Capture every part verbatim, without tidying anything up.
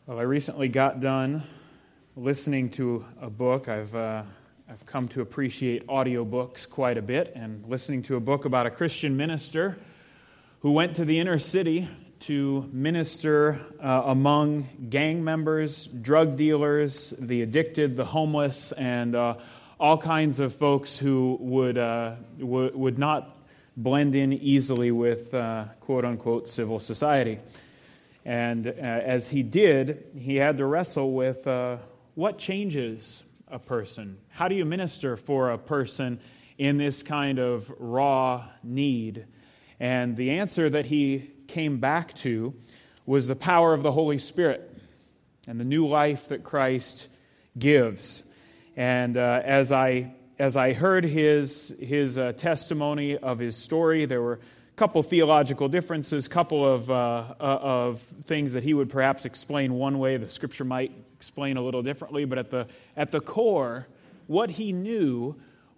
Well, I recently got done listening to a book. I've uh, I've come to appreciate audiobooks quite a bit, and listening to a book about a Christian minister who went to the inner city to minister uh, among gang members, drug dealers, the addicted, the homeless, and uh, all kinds of folks who would uh, w- would not blend in easily with uh, quote-unquote civil society. And uh, as he did, he had to wrestle with uh, what changes a person? How do you minister for a person in this kind of raw need? And the answer that he came back to was the power of the Holy Spirit and the new life that Christ gives. And uh, as I as I heard his his uh, testimony of his story, there were a couple theological differences, couple of uh, uh, of things that he would perhaps explain one way, the Scripture might explain a little differently. But at the at the core, what he knew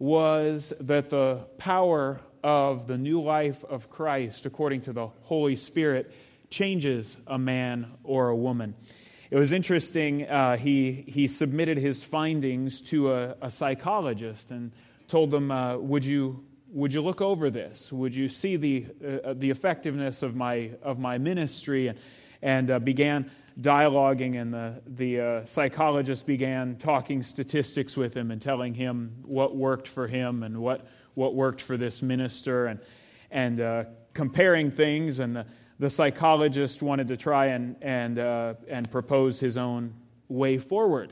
was that the power of the new life of Christ, according to the Holy Spirit, changes a man or a woman. It was interesting, uh, he he submitted his findings to a, a psychologist and told them, uh, would you would you look over this? Would you see the uh, the effectiveness of my of my ministry? And, and uh, began dialoguing, and the, the uh, psychologist began talking statistics with him and telling him what worked for him and what what worked for this minister, and and uh, comparing things. And the, the psychologist wanted to try and and uh, and propose his own way forward.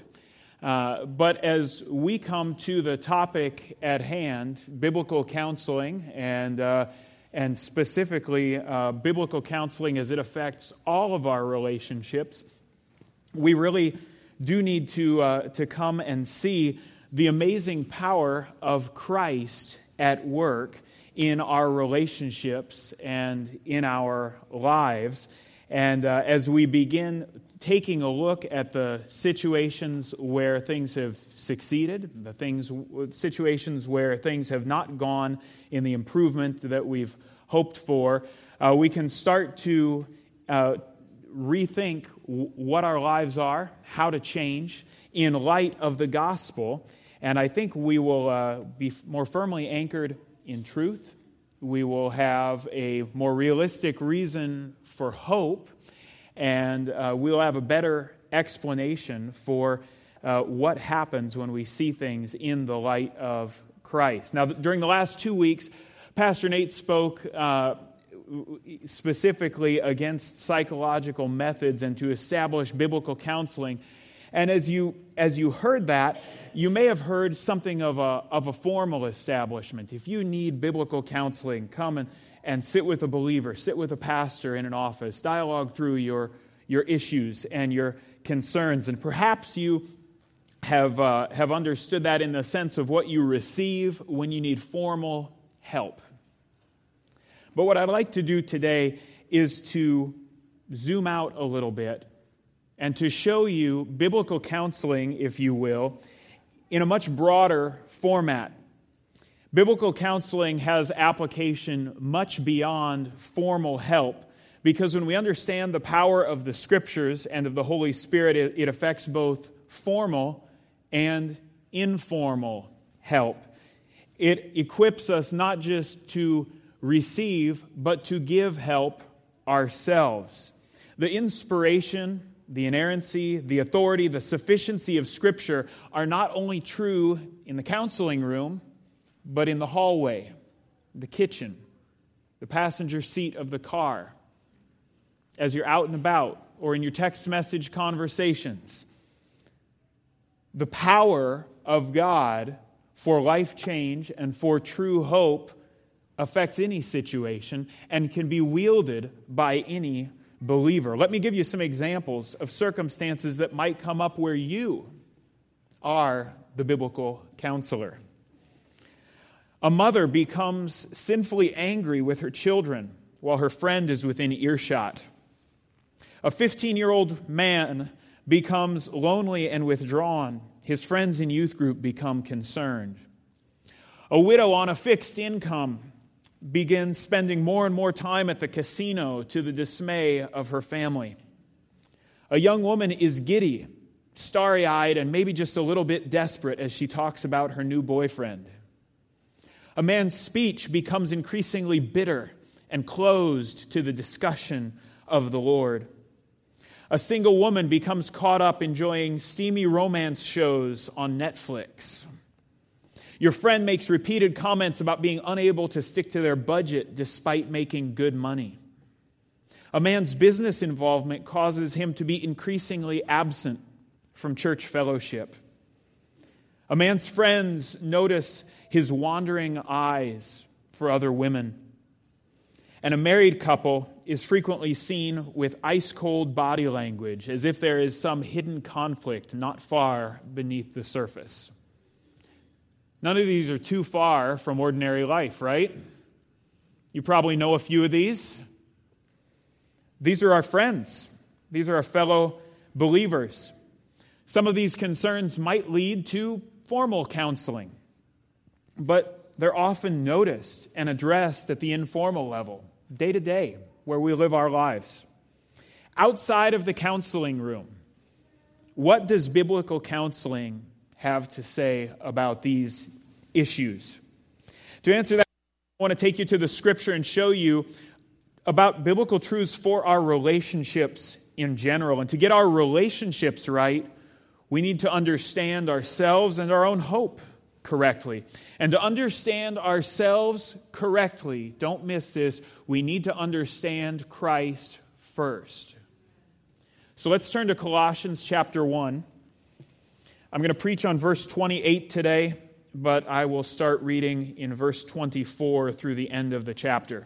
Uh, but as we come to the topic at hand, biblical counseling, and uh, and specifically uh, biblical counseling as it affects all of our relationships, we really do need to uh, to come and see the amazing power of Christ at work in our relationships and in our lives. And uh, as we begin taking a look at the situations where things have succeeded, the things, situations where things have not gone in the improvement that we've hoped for, uh, we can start to uh, rethink w- what our lives are, how to change in light of the gospel. And I think we will uh, be more firmly anchored in truth. We will have a more realistic reason for hope, and uh, we'll have a better explanation for uh, what happens when we see things in the light of Christ. Now, during the last two weeks, Pastor Nate spoke uh, specifically against psychological methods and to establish biblical counseling. And as you as you heard that, you may have heard something of a of a formal establishment. If you need biblical counseling, come and, and sit with a believer, sit with a pastor in an office, dialogue through your, your issues and your concerns. And perhaps you have uh, have understood that in the sense of what you receive when you need formal help. But what I'd like to do today is to zoom out a little bit and to show you biblical counseling, if you will, in a much broader format. Biblical counseling has application much beyond formal help, because when we understand the power of the Scriptures and of the Holy Spirit, it, it affects both formal and informal help. It equips us not just to receive, but to give help ourselves. The inspiration, the inerrancy, the authority, the sufficiency of Scripture are not only true in the counseling room, but in the hallway, the kitchen, the passenger seat of the car, as you're out and about, or in your text message conversations. The power of God for life change and for true hope affects any situation and can be wielded by any believer. Let me give you some examples of circumstances that might come up where you are the biblical counselor. A mother becomes sinfully angry with her children while her friend is within earshot. A fifteen-year-old man becomes lonely and withdrawn. His friends in youth group become concerned. A widow on a fixed income begins spending more and more time at the casino to the dismay of her family. A young woman is giddy, starry-eyed, and maybe just a little bit desperate as she talks about her new boyfriend. A man's speech becomes increasingly bitter and closed to the discussion of the Lord. A single woman becomes caught up enjoying steamy romance shows on Netflix. Your friend makes repeated comments about being unable to stick to their budget despite making good money. A man's business involvement causes him to be increasingly absent from church fellowship. A man's friends notice his wandering eyes for other women. And a married couple is frequently seen with ice-cold body language, as if there is some hidden conflict not far beneath the surface. None of these are too far from ordinary life, right? You probably know a few of these. These are our friends. These are our fellow believers. Some of these concerns might lead to formal counseling, but they're often noticed and addressed at the informal level, day to day, where we live our lives. Outside of the counseling room, what does biblical counseling have to say about these issues? To answer that, I want to take you to the Scripture and show you about biblical truths for our relationships in general. And to get our relationships right, we need to understand ourselves and our own hope correctly. And to understand ourselves correctly, don't miss this, we need to understand Christ first. So let's turn to Colossians chapter one. I'm going to preach on verse twenty-eight today, but I will start reading in verse twenty-four through the end of the chapter.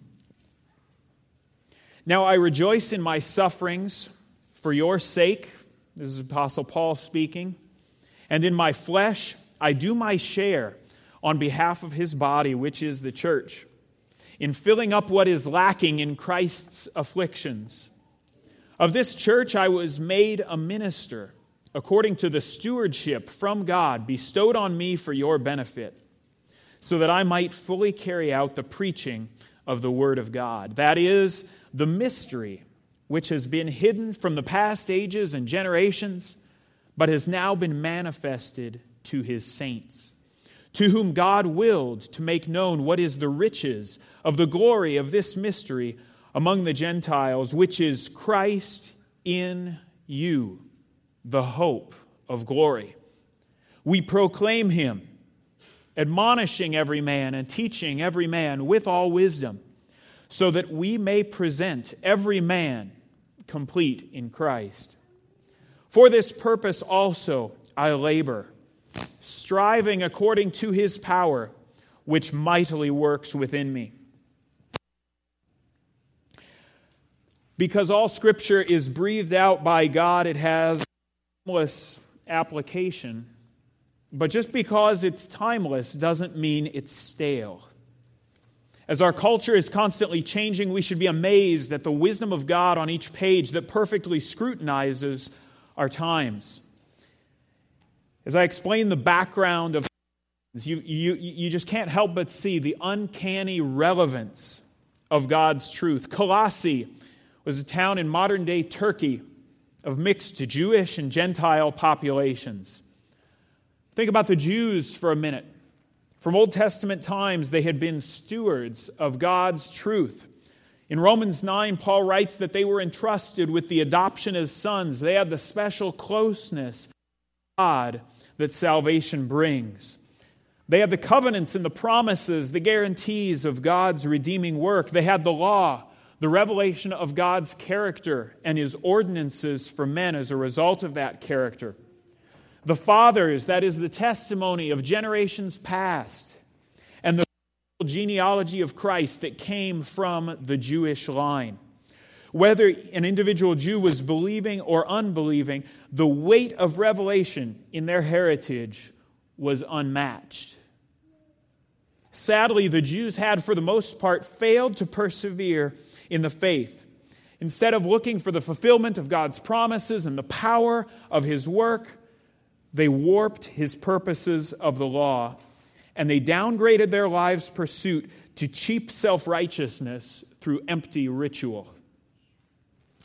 Now I rejoice in my sufferings for your sake. This is Apostle Paul speaking. And in my flesh I do my share on behalf of his body, which is the church, in filling up what is lacking in Christ's afflictions. Of this church I was made a minister, according to the stewardship from God bestowed on me for your benefit, so that I might fully carry out the preaching of the Word of God. That is, the mystery which has been hidden from the past ages and generations, but has now been manifested to his saints, to whom God willed to make known what is the riches of the glory of this mystery among the Gentiles, which is Christ in you, the hope of glory. We proclaim him, admonishing every man and teaching every man with all wisdom, so that we may present every man complete in Christ. For this purpose also I labor, striving according to his power, which mightily works within me. Because all Scripture is breathed out by God, it has timeless application. But just because it's timeless doesn't mean it's stale. As our culture is constantly changing, we should be amazed at the wisdom of God on each page that perfectly scrutinizes our times. As I explain the background of you, you, you just can't help but see the uncanny relevance of God's truth. Colossae was a town in modern-day Turkey of mixed Jewish and Gentile populations. Think about the Jews for a minute. From Old Testament times, they had been stewards of God's truth. In Romans nine, Paul writes that they were entrusted with the adoption as sons. They had the special closeness to God that salvation brings. They had the covenants and the promises, the guarantees of God's redeeming work. They had the law, the revelation of God's character and his ordinances for men as a result of that character. The fathers, that is the testimony of generations past, and the genealogy of Christ that came from the Jewish line. Whether an individual Jew was believing or unbelieving, the weight of revelation in their heritage was unmatched. Sadly, the Jews had, for the most part, failed to persevere in the faith. Instead of looking for the fulfillment of God's promises and the power of his work, they warped his purposes of the law, and they downgraded their lives' pursuit to cheap self-righteousness through empty ritual.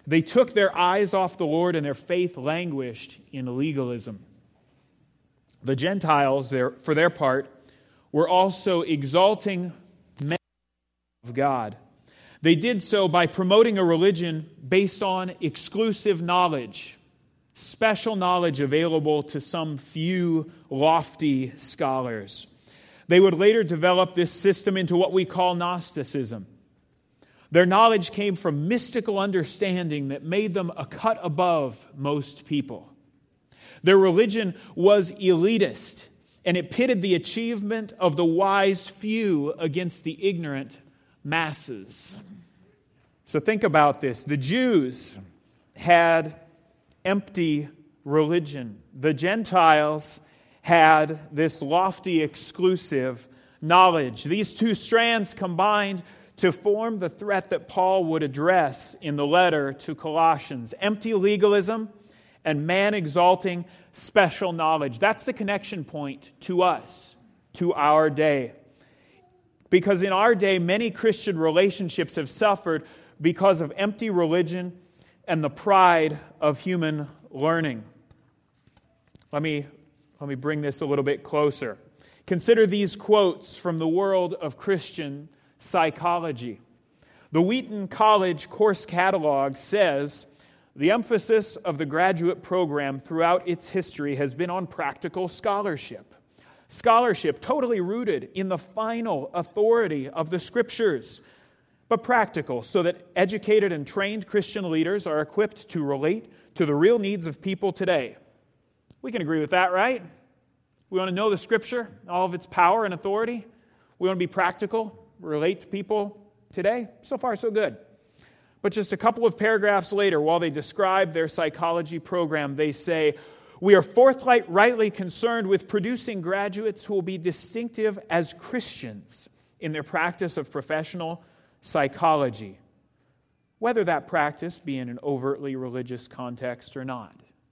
They took their eyes off the Lord and their faith languished in legalism. The Gentiles, for their part, were also exalting men of God. They did so by promoting a religion based on exclusive knowledge, special knowledge available to some few lofty scholars. They would later develop this system into what we call Gnosticism. Their knowledge came from mystical understanding that made them a cut above most people. Their religion was elitist, and it pitted the achievement of the wise few against the ignorant masses. So think about this. The Jews had empty religion. The Gentiles had this lofty, exclusive knowledge. These two strands combined to form the threat that Paul would address in the letter to Colossians. Empty legalism and man-exalting special knowledge. That's the connection point to us, to our day. Because in our day, many Christian relationships have suffered because of empty religion and the pride of human learning. Let me, let me bring this a little bit closer. Consider these quotes from the world of Christian psychology. The Wheaton College course catalog says, the emphasis of the graduate program throughout its history has been on practical scholarship. Scholarship totally rooted in the final authority of the Scriptures, but practical so that educated and trained Christian leaders are equipped to relate to the real needs of people today. We can agree with that, right? We want to know the Scripture, all of its power and authority. We want to be practical, relate to people today. So far, so good. But just a couple of paragraphs later, while they describe their psychology program, they say, we are forthright, rightly concerned with producing graduates who will be distinctive as Christians in their practice of professional psychology, whether that practice be in an overtly religious context or not.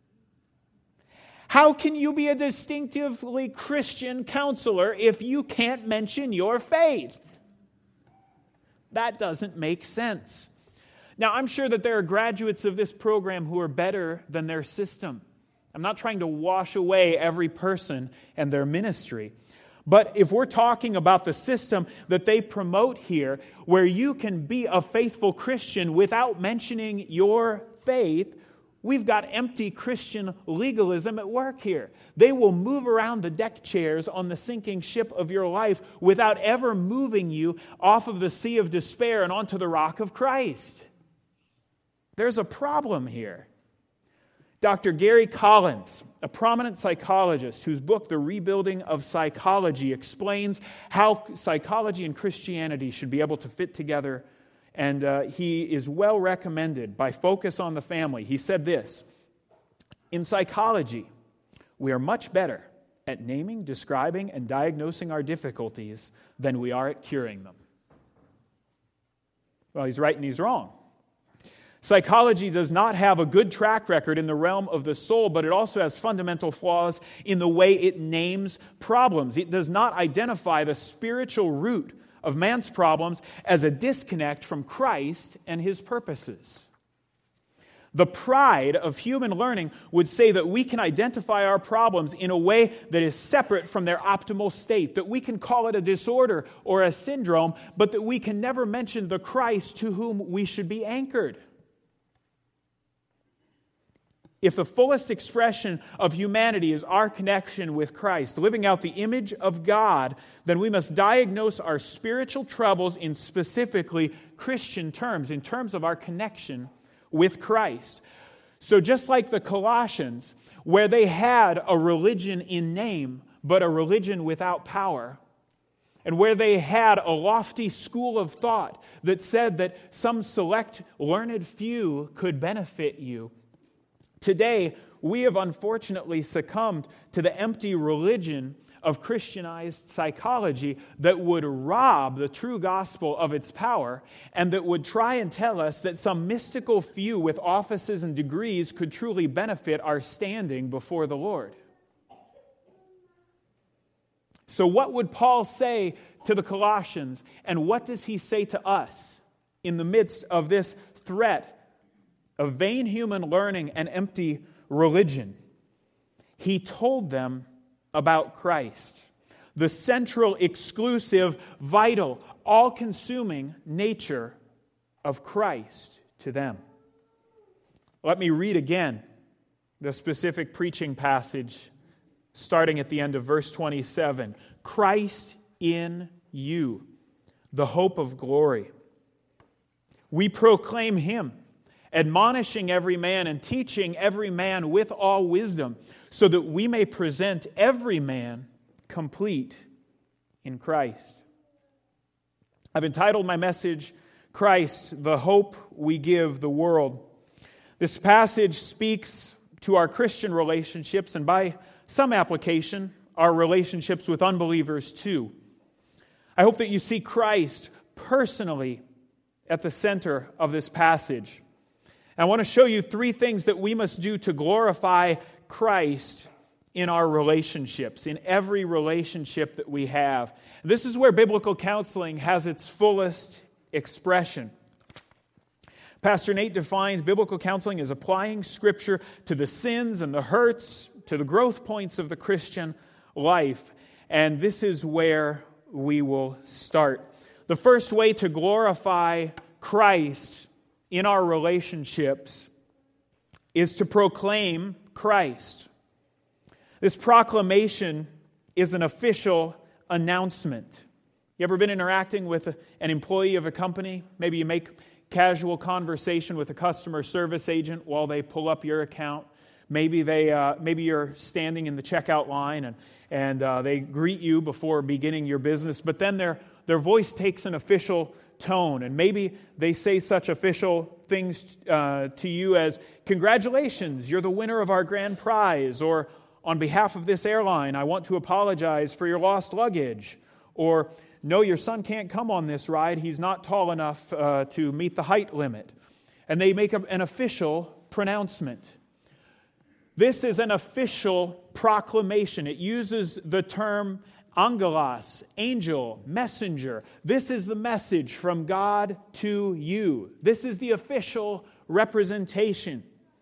How can you be a distinctively Christian counselor if you can't mention your faith? That doesn't make sense. Now, I'm sure that there are graduates of this program who are better than their system. I'm not trying to wash away every person and their ministry. But if we're talking about the system that they promote here, where you can be a faithful Christian without mentioning your faith, we've got empty Christian legalism at work here. They will move around the deck chairs on the sinking ship of your life without ever moving you off of the sea of despair and onto the rock of Christ. There's a problem here. Doctor Gary Collins, a prominent psychologist whose book, The Rebuilding of Psychology, explains how psychology and Christianity should be able to fit together, and uh, he is well recommended by Focus on the Family. He said this, in psychology, we are much better at naming, describing, and diagnosing our difficulties than we are at curing them. Well, he's right and he's wrong. Psychology does not have a good track record in the realm of the soul, but it also has fundamental flaws in the way it names problems. It does not identify the spiritual root of man's problems as a disconnect from Christ and His purposes. The pride of human learning would say that we can identify our problems in a way that is separate from their optimal state, that we can call it a disorder or a syndrome, but that we can never mention the Christ to whom we should be anchored. If the fullest expression of humanity is our connection with Christ, living out the image of God, then we must diagnose our spiritual troubles in specifically Christian terms, in terms of our connection with Christ. So just like the Colossians, where they had a religion in name, but a religion without power, and where they had a lofty school of thought that said that some select learned few could benefit you, today, we have unfortunately succumbed to the empty religion of Christianized psychology that would rob the true gospel of its power and that would try and tell us that some mystical few with offices and degrees could truly benefit our standing before the Lord. So what would Paul say to the Colossians, and what does he say to us in the midst of this threat of vain human learning and empty religion. He told them about Christ, the central, exclusive, vital, all-consuming nature of Christ to them. Let me read again the specific preaching passage starting at the end of verse twenty-seven. Christ in you, the hope of glory. We proclaim Him, admonishing every man and teaching every man with all wisdom, so that we may present every man complete in Christ. I've entitled my message, Christ, the hope we give the world. This passage speaks to our Christian relationships, and by some application, our relationships with unbelievers too. I hope that you see Christ personally at the center of this passage. And I want to show you three things that we must do to glorify Christ in our relationships, in every relationship that we have. This is where biblical counseling has its fullest expression. Pastor Nate defines biblical counseling as applying Scripture to the sins and the hurts, to the growth points of the Christian life. And this is where we will start. The first way to glorify Christ in our relationships is to proclaim Christ. This proclamation is an official announcement. You ever been interacting with a, an employee of a company? Maybe you make casual conversation with a customer service agent while they pull up your account. Maybe they, uh, maybe you're standing in the checkout line and and uh, they greet you before beginning your business, but then their their voice takes an official tone, and maybe they say such official things uh, to you as, "Congratulations, you're the winner of our grand prize," or "On behalf of this airline, I want to apologize for your lost luggage," or "No, your son can't come on this ride. He's not tall enough uh, to meet the height limit." And they make an official pronouncement. This is an official proclamation. It uses the term angelos, angel, messenger. This is the message from God to you. This is the official representation.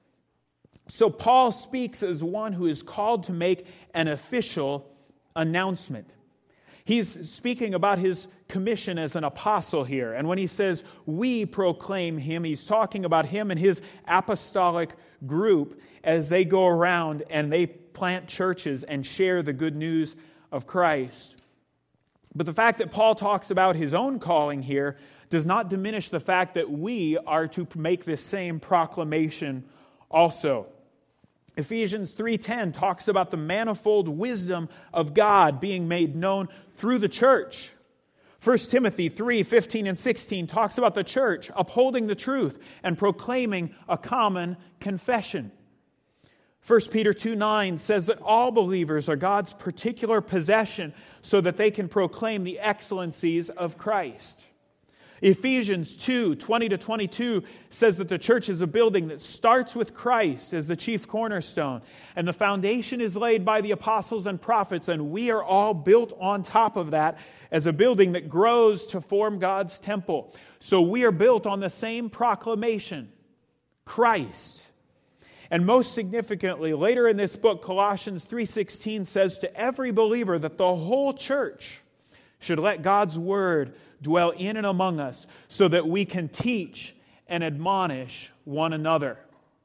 So Paul speaks as one who is called to make an official announcement. He's speaking about his commission as an apostle here. And when he says, we proclaim him, he's talking about him and his apostolic group as they go around and they plant churches and share the good news of Christ. But the fact that Paul talks about his own calling here does not diminish the fact that we are to make this same proclamation also. Ephesians three ten talks about the manifold wisdom of God being made known through the church. First Timothy three fifteen and sixteen talks about the church upholding the truth and proclaiming a common confession. First Peter two nine says that all believers are God's particular possession so that they can proclaim the excellencies of Christ. Ephesians two twenty to twenty-two says that the church is a building that starts with Christ as the chief cornerstone, and the foundation is laid by the apostles and prophets, and we are all built on top of that as a building that grows to form God's temple. So we are built on the same proclamation, Christ. And most significantly, later in this book, Colossians three sixteen says to every believer that the whole church should let God's word dwell in and among us so that we can teach and admonish one another.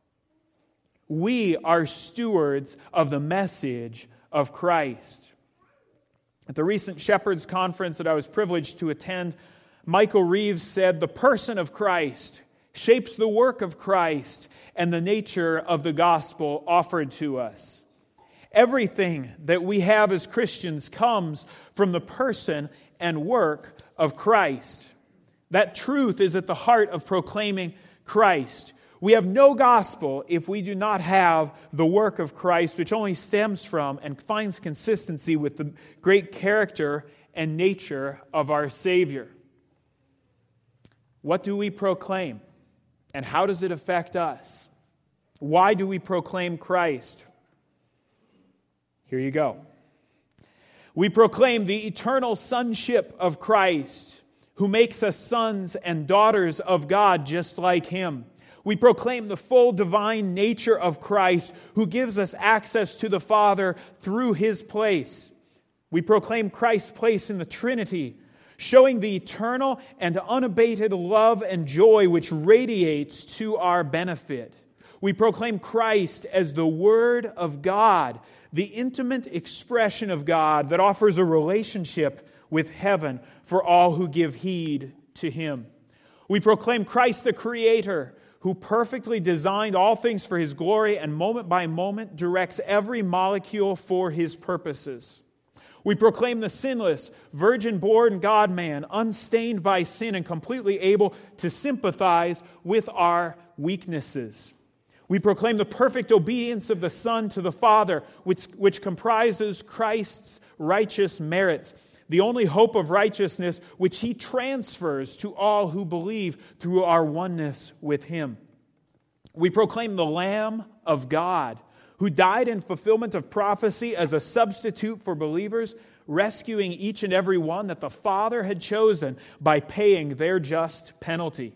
We are stewards of the message of Christ. At the recent Shepherds Conference that I was privileged to attend, Michael Reeves said, "The person of Christ shapes the work of Christ and the nature of the gospel offered to us. Everything that we have as Christians comes from the person and work of Christ." That truth is at the heart of proclaiming Christ. We have no gospel if we do not have the work of Christ, which only stems from and finds consistency with the great character and nature of our Savior. What do we proclaim? And how does it affect us? Why do we proclaim Christ? Here you go. We proclaim the eternal sonship of Christ, who makes us sons and daughters of God just like Him. We proclaim the full divine nature of Christ, who gives us access to the Father through His place. We proclaim Christ's place in the Trinity, showing the eternal and unabated love and joy which radiates to our benefit. We proclaim Christ as the Word of God, the intimate expression of God that offers a relationship with heaven for all who give heed to Him. We proclaim Christ the Creator, who perfectly designed all things for His glory and moment by moment directs every molecule for His purposes. We proclaim the sinless, virgin-born God-man, unstained by sin and completely able to sympathize with our weaknesses. We proclaim the perfect obedience of the Son to the Father, which, which comprises Christ's righteous merits, the only hope of righteousness which He transfers to all who believe through our oneness with Him. We proclaim the Lamb of God, who died in fulfillment of prophecy as a substitute for believers, rescuing each and every one that the Father had chosen by paying their just penalty.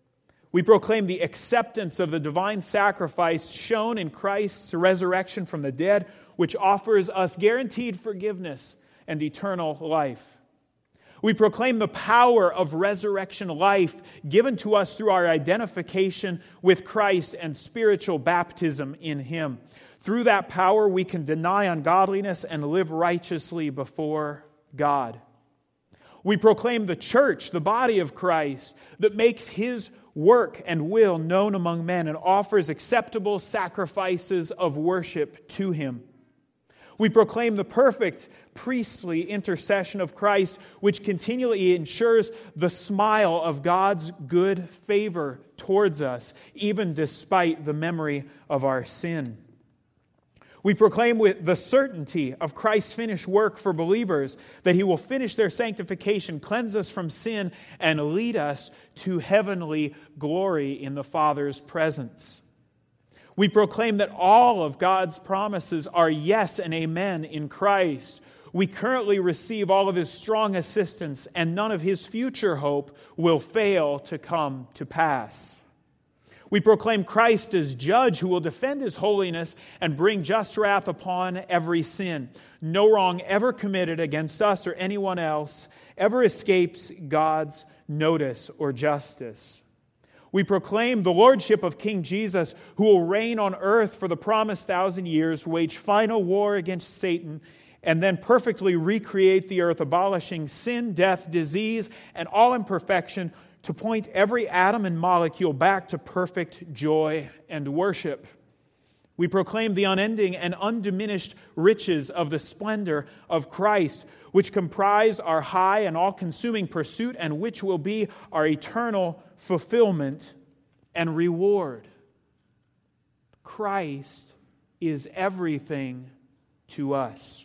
We proclaim the acceptance of the divine sacrifice shown in Christ's resurrection from the dead, which offers us guaranteed forgiveness and eternal life. We proclaim the power of resurrection life given to us through our identification with Christ and spiritual baptism in Him. Through that power, we can deny ungodliness and live righteously before God. We proclaim the church, the body of Christ, that makes His work and will known among men and offers acceptable sacrifices of worship to Him. We proclaim the perfect priestly intercession of Christ, which continually ensures the smile of God's good favor towards us, even despite the memory of our sin. We proclaim with the certainty of Christ's finished work for believers that He will finish their sanctification, cleanse us from sin, and lead us to heavenly glory in the Father's presence. We proclaim that all of God's promises are yes and amen in Christ. We currently receive all of His strong assistance, and none of His future hope will fail to come to pass. We proclaim Christ as judge who will defend His holiness and bring just wrath upon every sin. No wrong ever committed against us or anyone else ever escapes God's notice or justice. We proclaim the lordship of King Jesus, who will reign on earth for the promised thousand years, wage final war against Satan, and then perfectly recreate the earth, abolishing sin, death, disease, and all imperfection, to point every atom and molecule back to perfect joy and worship. We proclaim the unending and undiminished riches of the splendor of Christ, which comprise our high and all-consuming pursuit and which will be our eternal fulfillment and reward. Christ is everything to us.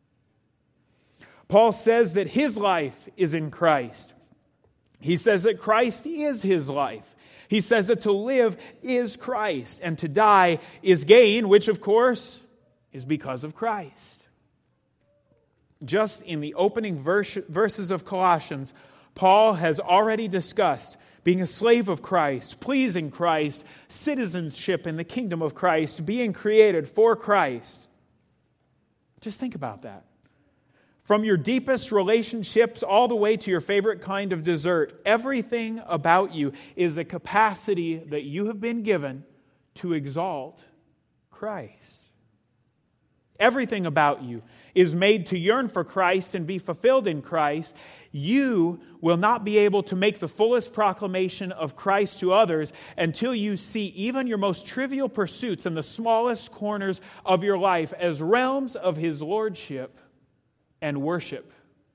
Paul says that his life is in Christ. He says that Christ is his life. He says that to live is Christ and to die is gain, which of course is because of Christ. Just in the opening verse, verses of Colossians, Paul has already discussed being a slave of Christ, pleasing Christ, citizenship in the kingdom of Christ, being created for Christ. Just think about that. From your deepest relationships all the way to your favorite kind of dessert, everything about you is a capacity that you have been given to exalt Christ. Everything about you is made to yearn for Christ and be fulfilled in Christ. You will not be able to make the fullest proclamation of Christ to others until you see even your most trivial pursuits and the smallest corners of your life as realms of His lordship and worship.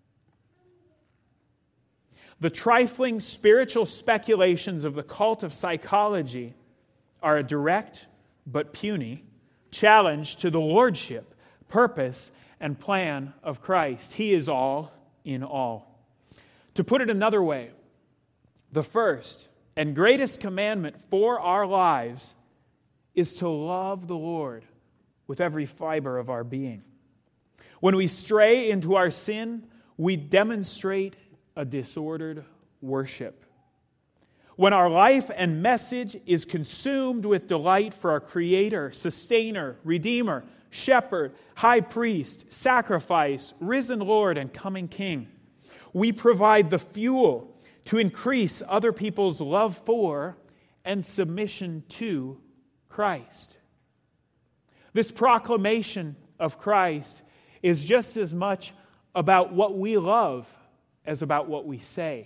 The trifling spiritual speculations of the cult of psychology are a direct but puny challenge to the lordship, purpose, and plan of Christ. He is all in all. To put it another way, the first and greatest commandment for our lives is to love the Lord with every fiber of our being. When we stray into our sin, we demonstrate a disordered worship. when our life and message is consumed with delight for our Creator, Sustainer, Redeemer, Shepherd, High Priest, Sacrifice, Risen Lord, and Coming King. We provide the fuel to increase other people's love for and submission to Christ. This proclamation of Christ is just as much about what we love as about what we say,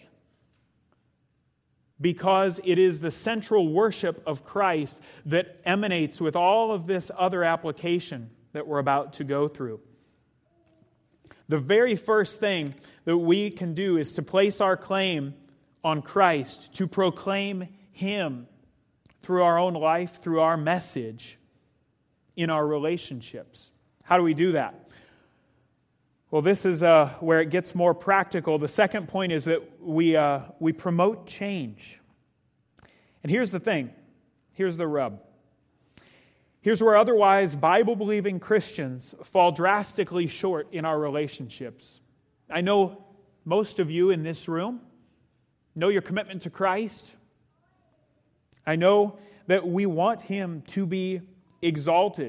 because it is the central worship of Christ that emanates with all of this other application that we're about to go through. The very first thing that we can do is to place our claim on Christ, to proclaim Him through our own life, through our message, in our relationships. How do we do that? Well, this is uh, where it gets more practical. The second point is that we uh, we promote change. And here's the thing. Here's the rub. Here's where otherwise Bible-believing Christians fall drastically short in our relationships. I know most of you in this room know your commitment to Christ. I know that we want Him to be exalted.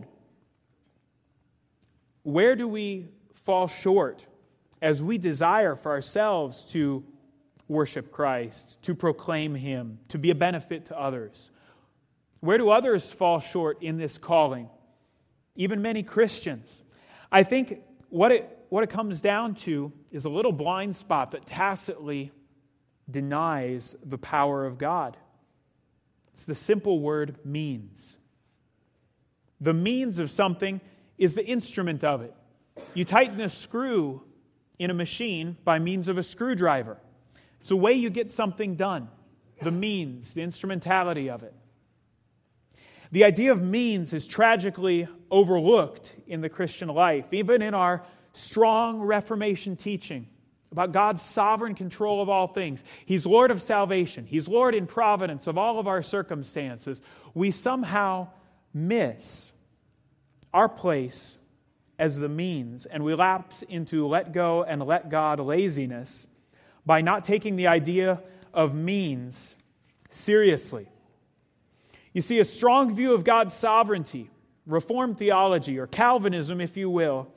Where do we fall short as we desire for ourselves to worship Christ, to proclaim Him, to be a benefit to others? Where do others fall short in this calling? Even many Christians. I think what it, what it comes down to is a little blind spot that tacitly denies the power of God. It's the simple word means. The means of something is the instrument of it. You tighten a screw in a machine by means of a screwdriver. It's the way you get something done. The means, the instrumentality of it. The idea of means is tragically overlooked in the Christian life, even in our strong Reformation teaching about God's sovereign control of all things. He's Lord of salvation. He's Lord in providence of all of our circumstances. We somehow miss our place as the means, and we lapse into let go and let God laziness by not taking the idea of means seriously. You see, a strong view of God's sovereignty, Reformed theology, or Calvinism, if you will,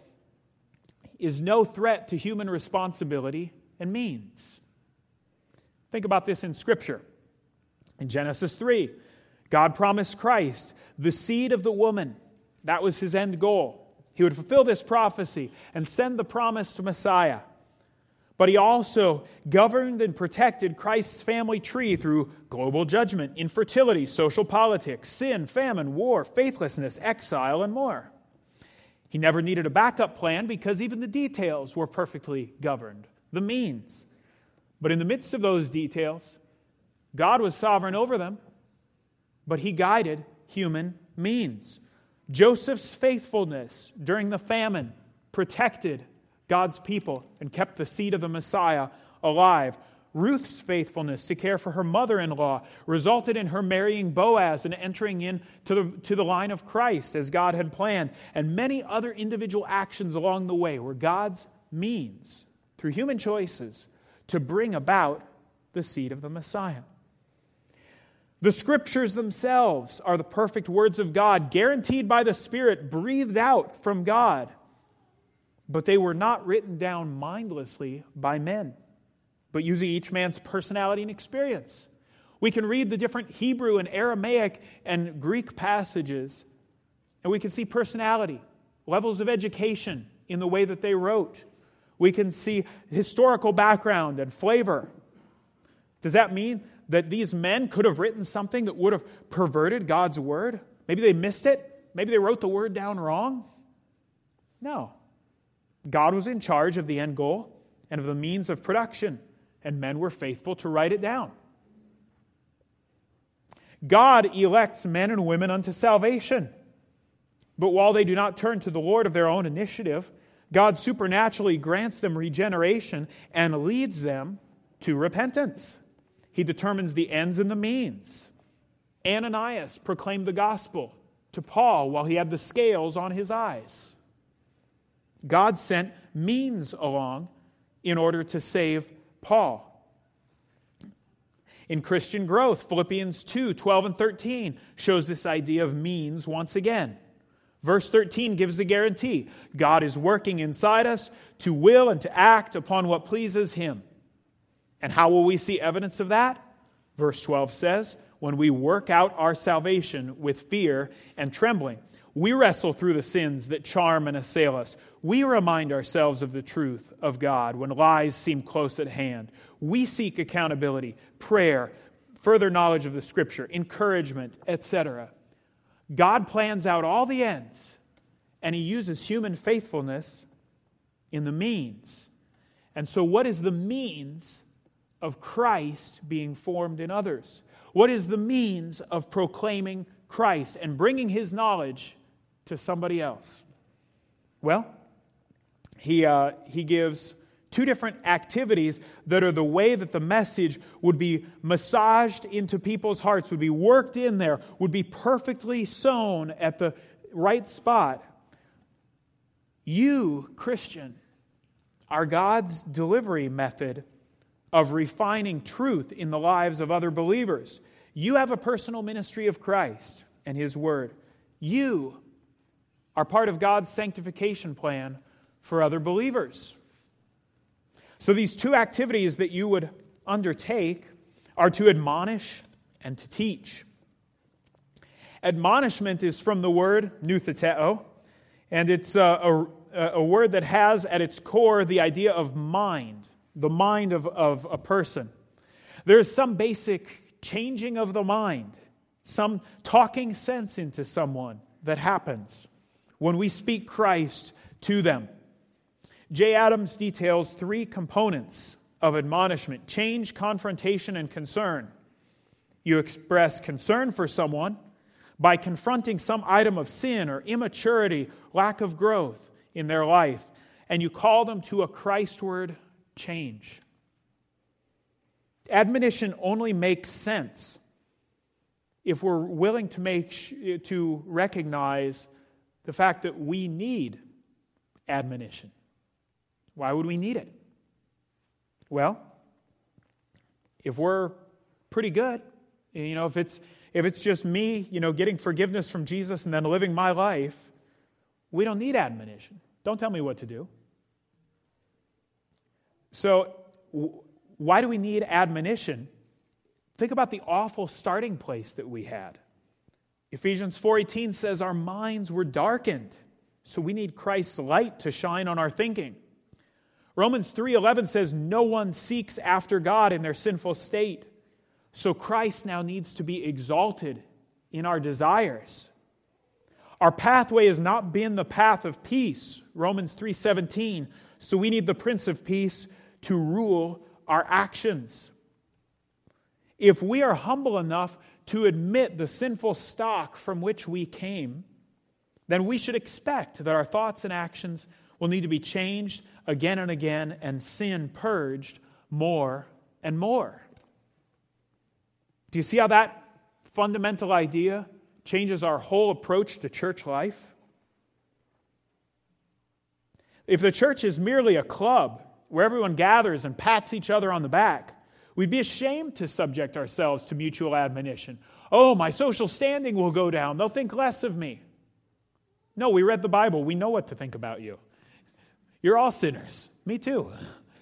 is no threat to human responsibility and means. Think about this in Scripture. In Genesis three, God promised Christ, the seed of the woman. That was His end goal. He would fulfill this prophecy and send the promised Messiah. But He also governed and protected Christ's family tree through global judgment, infertility, social politics, sin, famine, war, faithlessness, exile, and more. He never needed a backup plan because even the details were perfectly governed, the means. But in the midst of those details, God was sovereign over them, but He guided human means. Joseph's faithfulness during the famine protected God's people and kept the seed of the Messiah alive. Ruth's faithfulness to care for her mother-in-law resulted in her marrying Boaz and entering into the, to the line of Christ as God had planned. And many other individual actions along the way were God's means, through human choices, to bring about the seed of the Messiah. The Scriptures themselves are the perfect words of God, guaranteed by the Spirit, breathed out from God. But they were not written down mindlessly by men, but using each man's personality and experience. We can read the different Hebrew and Aramaic and Greek passages, and we can see personality, levels of education in the way that they wrote. We can see historical background and flavor. Does that mean that these men could have written something that would have perverted God's word? Maybe they missed it. Maybe they wrote the word down wrong. No. God was in charge of the end goal and of the means of production, and men were faithful to write it down. God elects men and women unto salvation. But while they do not turn to the Lord of their own initiative, God supernaturally grants them regeneration and leads them to repentance. He determines the ends and the means. Ananias proclaimed the gospel to Paul while he had the scales on his eyes. God sent means along in order to save Paul. In Christian growth, Philippians two, twelve and thirteen shows this idea of means once again. Verse thirteen gives the guarantee. God is working inside us to will and to act upon what pleases Him. And how will we see evidence of that? Verse twelve says, when we work out our salvation with fear and trembling. We wrestle through the sins that charm and assail us. We remind ourselves of the truth of God when lies seem close at hand. We seek accountability, prayer, further knowledge of the Scripture, encouragement, et cetera. God plans out all the ends, and He uses human faithfulness in the means. And so what is the means of Christ being formed in others? What is the means of proclaiming Christ and bringing His knowledge to somebody else? Well, he, uh, he gives two different activities that are the way that the message would be massaged into people's hearts, would be worked in there, would be perfectly sown at the right spot. You, Christian, are God's delivery method of refining truth in the lives of other believers. You have a personal ministry of Christ and His Word. You are part of God's sanctification plan for other believers. So these two activities that you would undertake are to admonish and to teach. Admonishment is from the word noutheteo, and it's a, a, a word that has at its core the idea of mind, the mind of, of a person. There's some basic changing of the mind, some talking sense into someone that happens when we speak Christ to them. Jay Adams details three components of admonishment: change, confrontation, and concern. You express concern for someone by confronting some item of sin or immaturity, lack of growth in their life, and you call them to a Christward change. Admonition only makes sense if we're willing to make to recognize the fact that we need admonition. Why would we need it? Well, if we're pretty good, you know, if it's if it's just me, you know, getting forgiveness from Jesus and then living my life, we don't need admonition. Don't tell me what to do. So, w- why do we need admonition? Think about the awful starting place that we had. Ephesians four eighteen says our minds were darkened, so we need Christ's light to shine on our thinking. Romans three eleven says no one seeks after God in their sinful state, so Christ now needs to be exalted in our desires. Our pathway has not been the path of peace, Romans three seventeen, so we need the Prince of Peace to rule our actions. If we are humble enough to admit the sinful stock from which we came, then we should expect that our thoughts and actions will need to be changed again and again and sin purged more and more. Do you see how that fundamental idea changes our whole approach to church life? If the church is merely a club where everyone gathers and pats each other on the back, we'd be ashamed to subject ourselves to mutual admonition. Oh, my social standing will go down. They'll think less of me. No, we read the Bible. We know what to think about you. You're all sinners. Me too.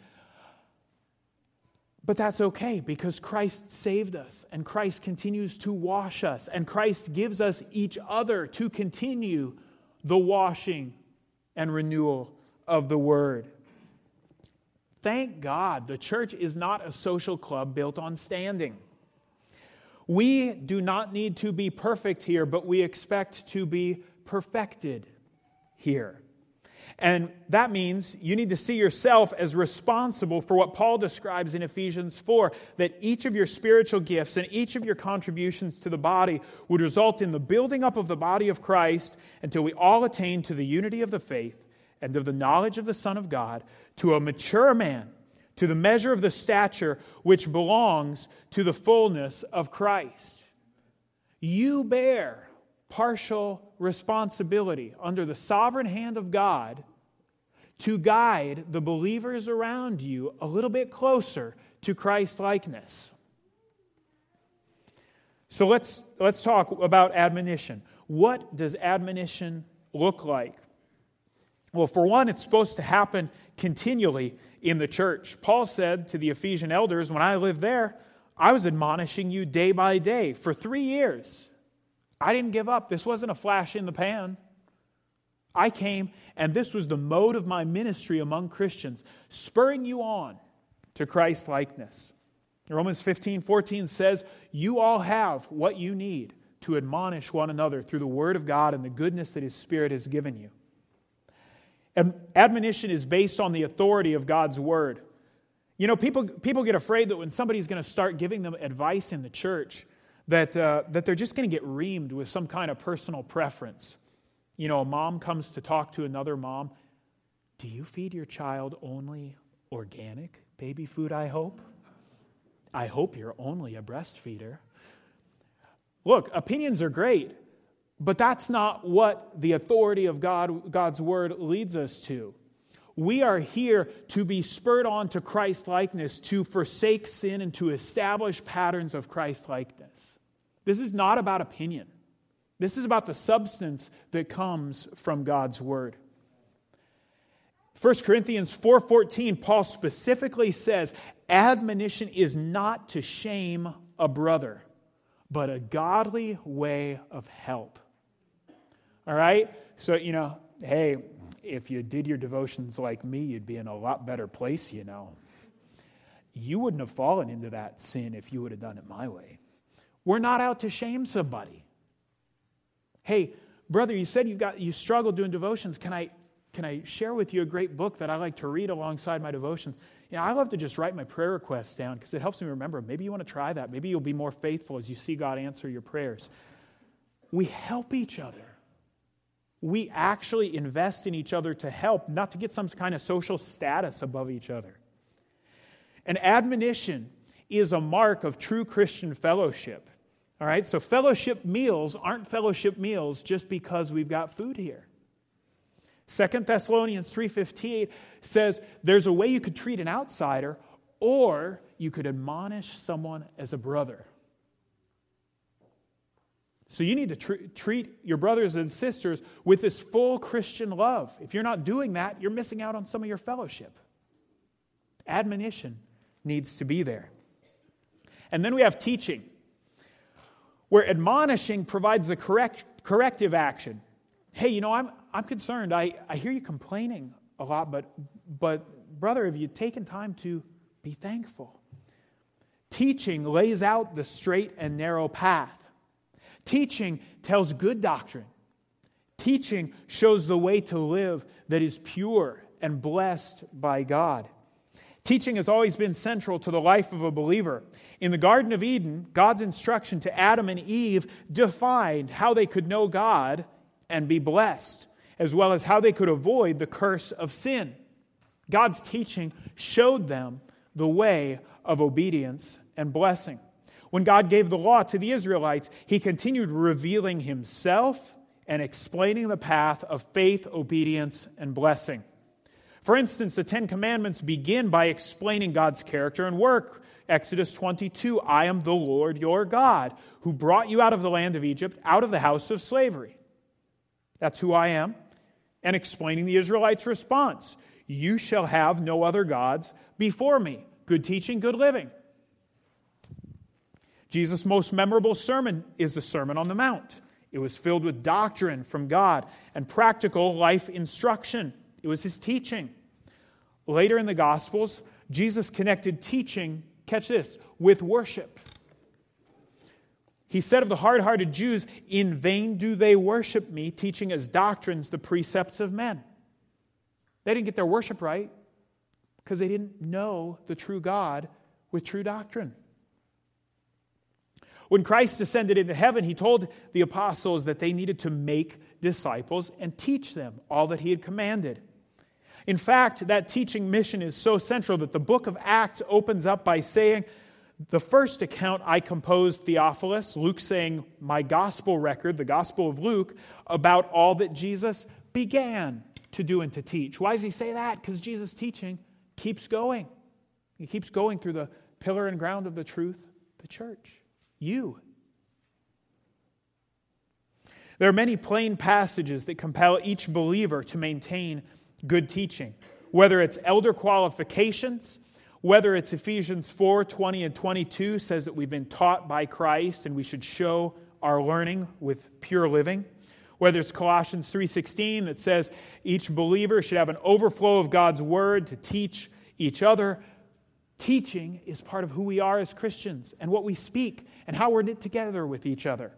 But that's okay because Christ saved us and Christ continues to wash us and Christ gives us each other to continue the washing and renewal of the Word. Thank God the church is not a social club built on standing. We do not need to be perfect here, but we expect to be perfected here. And that means you need to see yourself as responsible for what Paul describes in Ephesians four, that each of your spiritual gifts and each of your contributions to the body would result in the building up of the body of Christ until we all attain to the unity of the faith and of the knowledge of the Son of God, to a mature man, to the measure of the stature which belongs to the fullness of Christ. You bear partial responsibility under the sovereign hand of God to guide the believers around you a little bit closer to Christ-likeness. So let's, let's talk about admonition. What does admonition look like? Well, for one, it's supposed to happen continually in the church. Paul said to the Ephesian elders, when I lived there, I was admonishing you day by day for three years. I didn't give up. This wasn't a flash in the pan. I came, and this was the mode of my ministry among Christians, spurring you on to Christ-likeness. Romans fifteen fourteen says, you all have what you need to admonish one another through the Word of God and the goodness that His Spirit has given you. And admonition is based on the authority of God's Word. You know, people, people get afraid that when somebody's going to start giving them advice in the church, that, uh, that they're just going to get reamed with some kind of personal preference. You know, a mom comes to talk to another mom. Do you feed your child only organic baby food, I hope? I hope you're only a breastfeeder. Look, opinions are great, but that's not what the authority of God, God's Word leads us to. We are here to be spurred on to Christ-likeness, to forsake sin and to establish patterns of Christ-likeness. This is not about opinion. This is about the substance that comes from God's Word. First Corinthians four fourteen, Paul specifically says, admonition is not to shame a brother, but a godly way of help. All right? So, you know, hey, if you did your devotions like me, you'd be in a lot better place, you know. You wouldn't have fallen into that sin if you would have done it my way. We're not out to shame somebody. Hey, brother, you said you got you struggle doing devotions. Can I can I share with you a great book that I like to read alongside my devotions? You know, I love to just write my prayer requests down because it helps me remember. Maybe you want to try that. Maybe you'll be more faithful as you see God answer your prayers. We help each other. We actually invest in each other to help, not to get some kind of social status above each other. And admonition is a mark of true Christian fellowship. All right, so fellowship meals aren't fellowship meals just because we've got food here. Second Thessalonians three fifteen says there's a way you could treat an outsider, or you could admonish someone as a brother. So you need to tr- treat your brothers and sisters with this full Christian love. If you're not doing that, you're missing out on some of your fellowship. Admonition needs to be there. And then we have teaching, where admonishing provides the correct corrective action. Hey, you know, I'm I'm concerned. I, I hear you complaining a lot, but but brother, have you taken time to be thankful? Teaching lays out the straight and narrow path. Teaching tells good doctrine. Teaching shows the way to live that is pure and blessed by God. Teaching has always been central to the life of a believer. In the Garden of Eden, God's instruction to Adam and Eve defined how they could know God and be blessed, as well as how they could avoid the curse of sin. God's teaching showed them the way of obedience and blessing. When God gave the law to the Israelites, He continued revealing Himself and explaining the path of faith, obedience, and blessing. For instance, the Ten Commandments begin by explaining God's character and work. Exodus twenty-two, I am the Lord your God, who brought you out of the land of Egypt, out of the house of slavery. That's who I am. And explaining the Israelites' response. You shall have no other gods before me. Good teaching, good living. Jesus' most memorable sermon is the Sermon on the Mount. It was filled with doctrine from God and practical life instruction. It was His teaching. Later in the Gospels, Jesus connected teaching, catch this, with worship. He said of the hard-hearted Jews, in vain do they worship me, teaching as doctrines the precepts of men. They didn't get their worship right because they didn't know the true God with true doctrine. When Christ ascended into heaven, He told the apostles that they needed to make disciples and teach them all that He had commanded. In fact, that teaching mission is so central that the book of Acts opens up by saying, the first account I composed, Theophilus, Luke saying, my gospel record, the Gospel of Luke, about all that Jesus began to do and to teach. Why does he say that? Because Jesus' teaching keeps going. He keeps going through the pillar and ground of the truth, the church. You. There are many plain passages that compel each believer to maintain good teaching, whether it's elder qualifications, whether it's Ephesians four, twenty and twenty-two says that we've been taught by Christ and we should show our learning with pure living, whether it's Colossians three sixteen that says each believer should have an overflow of God's word to teach each other. Teaching is part of who we are as Christians and what we speak and how we're knit together with each other.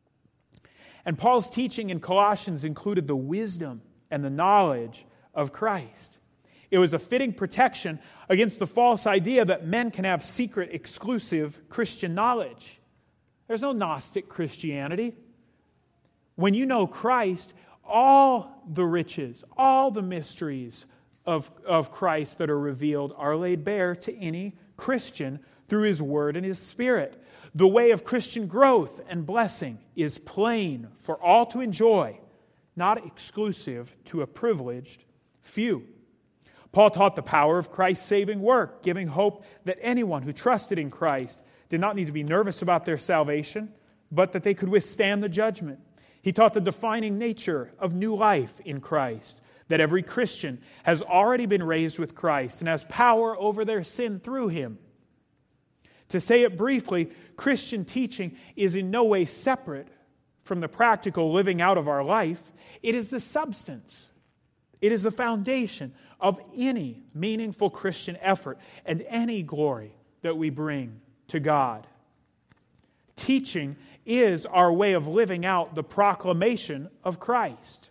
And Paul's teaching in Colossians included the wisdom and the knowledge of Christ. It was a fitting protection against the false idea that men can have secret, exclusive Christian knowledge. There's no Gnostic Christianity. When you know Christ, all the riches, all the mysteries of, of Christ that are revealed are laid bare to any Christian through His Word and His Spirit. The way of Christian growth and blessing is plain for all to enjoy, not exclusive to a privileged few. Paul taught the power of Christ's saving work, giving hope that anyone who trusted in Christ did not need to be nervous about their salvation, but that they could withstand the judgment. He taught the defining nature of new life in Christ, that every Christian has already been raised with Christ and has power over their sin through Him. To say it briefly, Christian teaching is in no way separate from the practical living out of our life. It is the substance. It is the foundation of any meaningful Christian effort and any glory that we bring to God. Teaching is our way of living out the proclamation of Christ.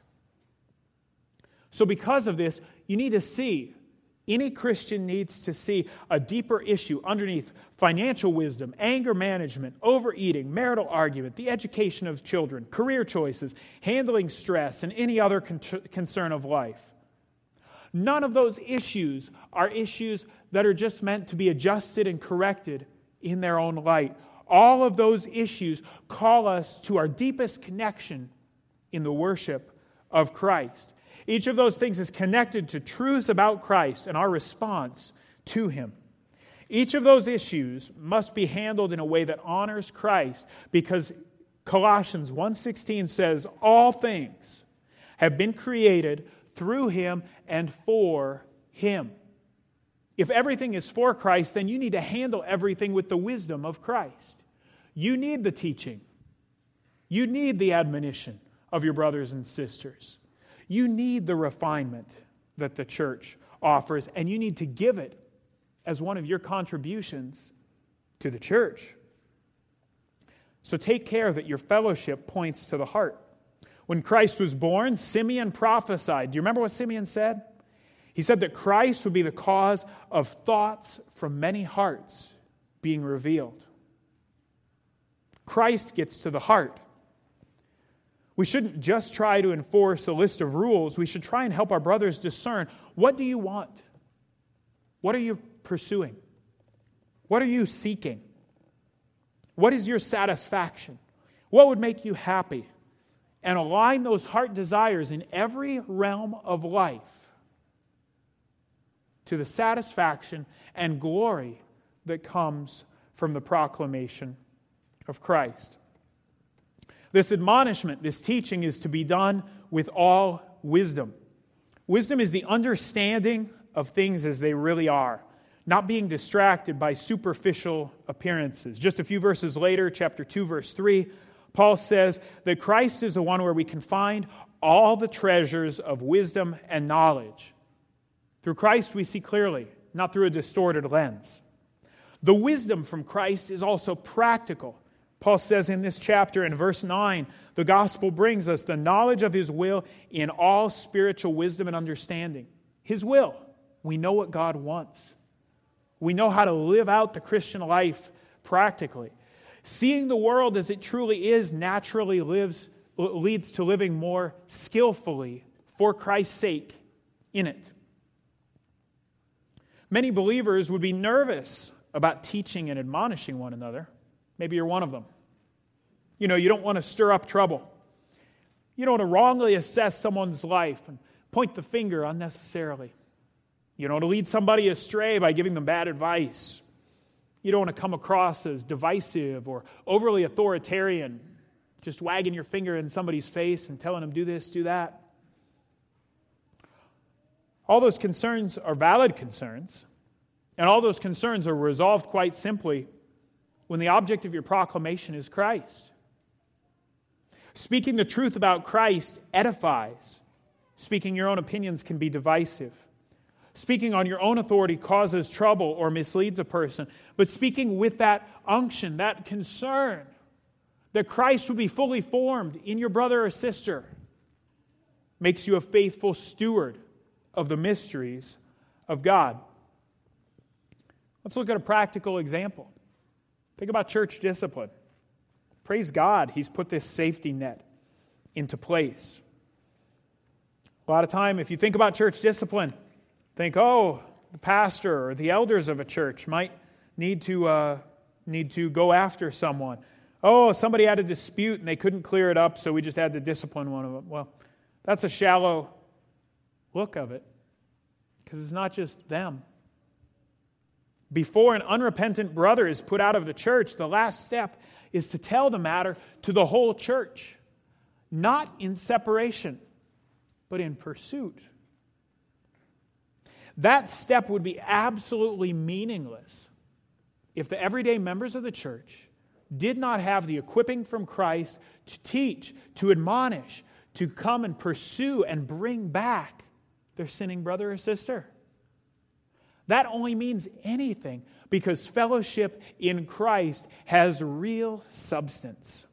So because of this, you need to see, any Christian needs to see a deeper issue underneath financial wisdom, anger management, overeating, marital argument, the education of children, career choices, handling stress, and any other con- concern of life. None of those issues are issues that are just meant to be adjusted and corrected in their own light. All of those issues call us to our deepest connection in the worship of Christ. Each of those things is connected to truths about Christ and our response to Him. Each of those issues must be handled in a way that honors Christ, because Colossians one sixteen says, all things have been created through Him and for Him. If everything is for Christ, then you need to handle everything with the wisdom of Christ. You need the teaching. You need the admonition of your brothers and sisters. You need the refinement that the church offers, and you need to give it as one of your contributions to the church. So take care that your fellowship points to the heart. When Christ was born, Simeon prophesied. Do you remember what Simeon said? He said that Christ would be the cause of thoughts from many hearts being revealed. Christ gets to the heart. We shouldn't just try to enforce a list of rules. We should try and help our brothers discern, what do you want? What are you pursuing? What are you seeking? What is your satisfaction? What would make you happy? And align those heart desires in every realm of life to the satisfaction and glory that comes from the proclamation of Christ. This admonishment, this teaching is to be done with all wisdom. Wisdom is the understanding of things as they really are, not being distracted by superficial appearances. Just a few verses later, chapter two, verse three, Paul says that Christ is the one where we can find all the treasures of wisdom and knowledge. Through Christ we see clearly, not through a distorted lens. The wisdom from Christ is also practical. Paul says in this chapter, in verse nine, the gospel brings us the knowledge of His will in all spiritual wisdom and understanding. His will. We know what God wants. We know how to live out the Christian life practically. Seeing the world as it truly is naturally lives, leads to living more skillfully for Christ's sake in it. Many believers would be nervous about teaching and admonishing one another. Maybe you're one of them. You know, you don't want to stir up trouble. You don't want to wrongly assess someone's life and point the finger unnecessarily. You don't want to lead somebody astray by giving them bad advice. You don't want to come across as divisive or overly authoritarian. just wagging your finger in somebody's face and telling them, do this, do that. All those concerns are valid concerns, and all those concerns are resolved quite simply when the object of your proclamation is Christ. Speaking the truth about Christ edifies. Speaking your own opinions can be divisive. Speaking on your own authority causes trouble or misleads a person. But speaking with that unction, that concern, that Christ would be fully formed in your brother or sister, makes you a faithful steward of the mysteries of God. Let's look at a practical example. Think about church discipline. Praise God, He's put this safety net into place. A lot of time, if you think about church discipline, think, oh, the pastor or the elders of a church might need to uh, need to go after someone. Oh, somebody had a dispute and they couldn't clear it up, so we just had to discipline one of them. Well, that's a shallow look of it, because it's not just them. Before an unrepentant brother is put out of the church, the last step is to tell the matter to the whole church, not in separation, but in pursuit. That step would be absolutely meaningless if the everyday members of the church did not have the equipping from Christ to teach, to admonish, to come and pursue and bring back their sinning brother or sister. That only means anything because fellowship in Christ has real substance.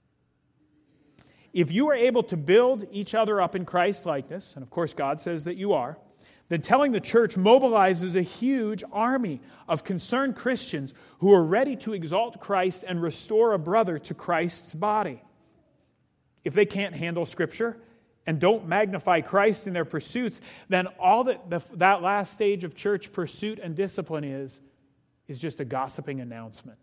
If you are able to build each other up in Christ likeness, and of course God says that you are, then telling the church mobilizes a huge army of concerned Christians who are ready to exalt Christ and restore a brother to Christ's body. If they can't handle Scripture and don't magnify Christ in their pursuits, then all that the, that last stage of church pursuit and discipline is, is just a gossiping announcement.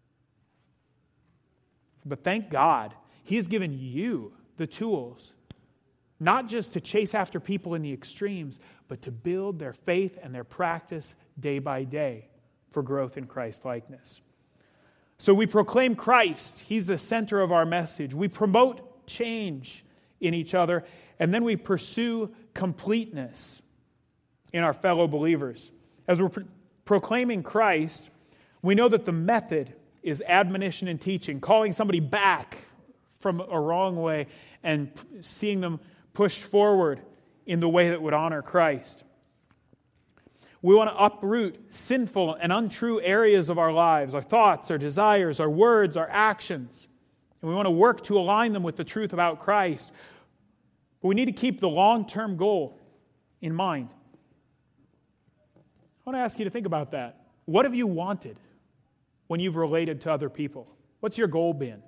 But thank God, He has given you the tools, not just to chase after people in the extremes, but to build their faith and their practice day by day for growth in Christ-likeness. So we proclaim Christ. He's the center of our message. We promote change in each other, and then we pursue completeness in our fellow believers. As we're pro- proclaiming Christ, we know that the method is admonition and teaching, calling somebody back from a wrong way and seeing them pushed forward in the way that would honor Christ. We want to uproot sinful and untrue areas of our lives, our thoughts, our desires, our words, our actions. And we want to work to align them with the truth about Christ. But we need to keep the long-term goal in mind. I want to ask you to think about that. What have you wanted when you've related to other people? What's your goal been?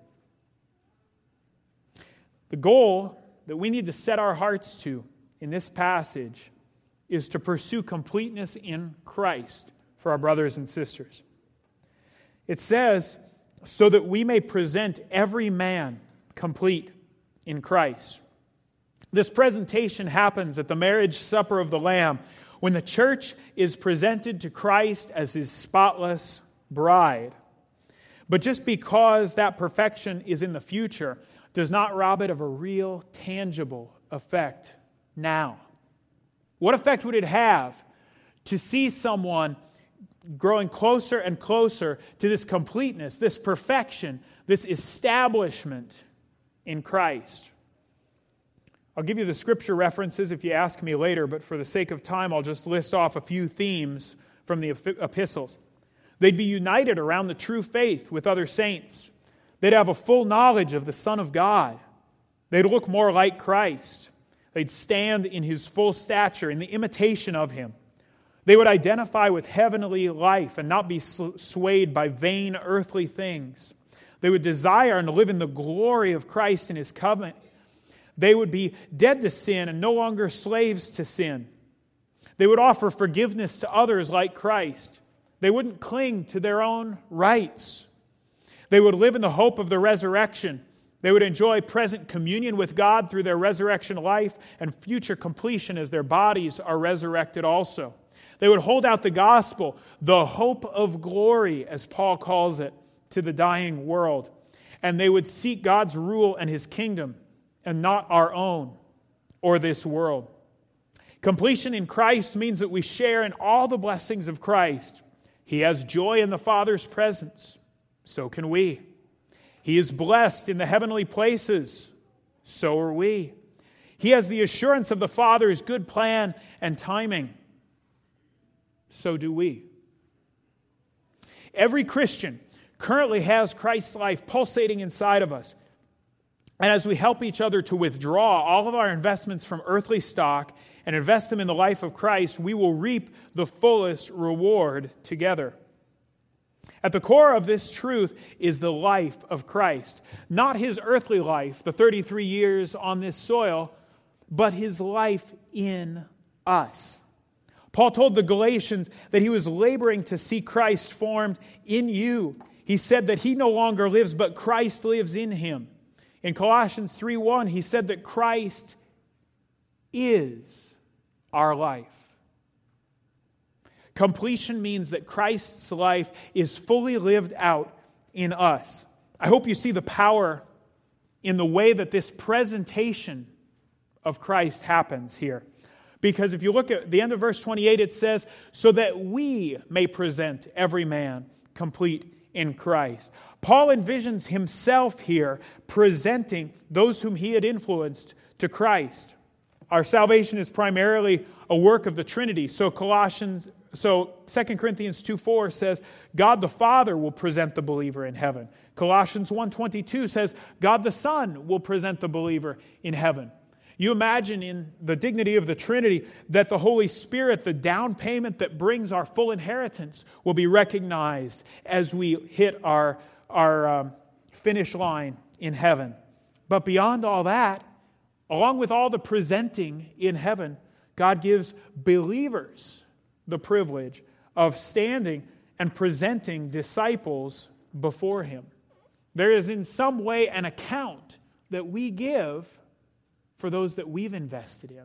The goal that we need to set our hearts to in this passage is to pursue completeness in Christ for our brothers and sisters. It says, so that we may present every man complete in Christ. This presentation happens at the marriage supper of the Lamb when the church is presented to Christ as His spotless bride. But just because that perfection is in the future does not rob it of a real, tangible effect now. What effect would it have to see someone growing closer and closer to this completeness, this perfection, this establishment in Christ? I'll give you the scripture references if you ask me later, but for the sake of time, I'll just list off a few themes from the epistles. They'd be united around the true faith with other saints. They'd have a full knowledge of the Son of God. They'd look more like Christ. They'd stand in His full stature, in the imitation of Him. They would identify with heavenly life and not be swayed by vain earthly things. They would desire and live in the glory of Christ and His covenant. They would be dead to sin and no longer slaves to sin. They would offer forgiveness to others like Christ. They wouldn't cling to their own rights. They would live in the hope of the resurrection. They would enjoy present communion with God through their resurrection life and future completion as their bodies are resurrected also. They would hold out the gospel, the hope of glory, as Paul calls it, to the dying world. and they would seek God's rule and His kingdom, and not our own or this world. Completion in Christ means that we share in all the blessings of Christ. He has joy in the Father's presence. So can we. He is blessed in the heavenly places. So are we. He has the assurance of the Father's good plan and timing. So do we. Every Christian currently has Christ's life pulsating inside of us. And as we help each other to withdraw all of our investments from earthly stock and invest them in the life of Christ, we will reap the fullest reward together. At the core of this truth is the life of Christ. Not His earthly life, the thirty-three years on this soil, but His life in us. Paul told the Galatians that he was laboring to see Christ formed in you. He said that he no longer lives, but Christ lives in him. In Colossians three one, he said that Christ is our life. Completion means that Christ's life is fully lived out in us. I hope you see the power in the way that this presentation of Christ happens here. Because if you look at the end of verse twenty-eight, it says, so that we may present every man complete in Christ. Paul envisions himself here presenting those whom he had influenced to Christ. Our salvation is primarily a work of the Trinity. So Colossians, so Second Corinthians two four says, God the Father will present the believer in heaven. Colossians one twenty-two says, God the Son will present the believer in heaven. You imagine in the dignity of the Trinity that the Holy Spirit, the down payment that brings our full inheritance, will be recognized as we hit our, our um, finish line in heaven. But beyond all that, along with all the presenting in heaven, God gives believers the privilege of standing and presenting disciples before Him. There is in some way an account that we give for those that we've invested in.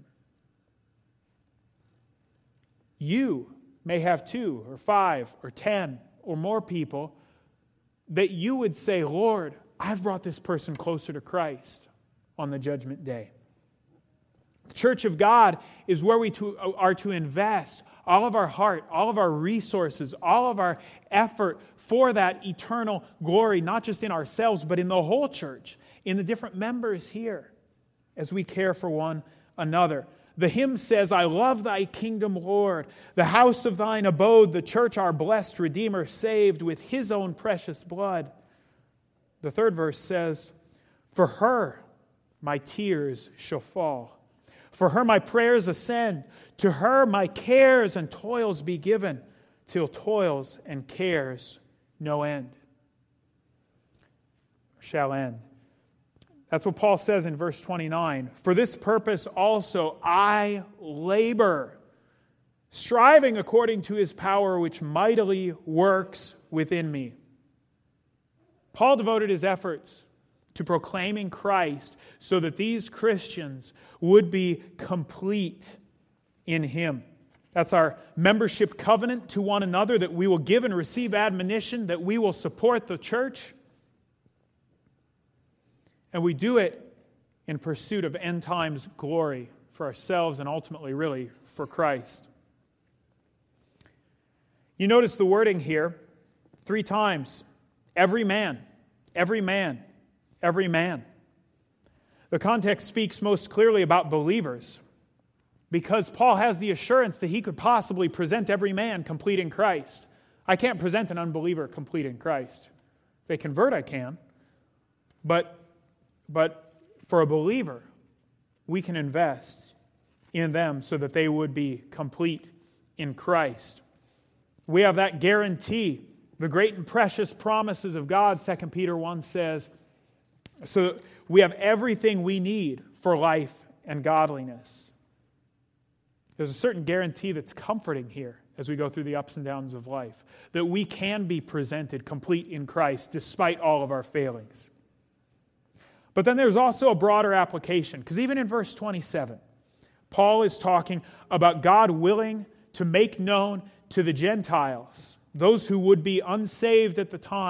You may have two or five or ten or more people that you would say, Lord, I've brought this person closer to Christ on the judgment day. The church of God is where we to, are to invest all of our heart, all of our resources, all of our effort for that eternal glory, not just in ourselves, but in the whole church, in the different members here, as we care for one another. The hymn says, I love thy kingdom, Lord, the house of thine abode, the church our blessed Redeemer saved with his own precious blood. The third verse says, for her my tears shall fall. For her my prayers ascend. To her my cares and toils be given, till toils and cares no end. Shall end. That's what Paul says in verse twenty-nine. For this purpose also I labor, striving according to his power which mightily works within me. Paul devoted his efforts to proclaiming Christ so that these Christians would be complete in Him. That's our membership covenant to one another, that we will give and receive admonition, that we will support the church. And we do it in pursuit of end times glory for ourselves and ultimately, really, for Christ. You notice the wording here three times. Every man, every man, every man. The context speaks most clearly about believers, because Paul has the assurance that he could possibly present every man complete in Christ. I can't present an unbeliever complete in Christ. If they convert, I can. But, but for a believer, we can invest in them so that they would be complete in Christ. We have that guarantee. The great and precious promises of God, Second Peter one says, so we have everything we need for life and godliness. There's a certain guarantee that's comforting here as we go through the ups and downs of life, that we can be presented complete in Christ despite all of our failings. But then there's also a broader application, because even in verse twenty-seven, Paul is talking about God willing to make known to the Gentiles, those who would be unsaved at the time,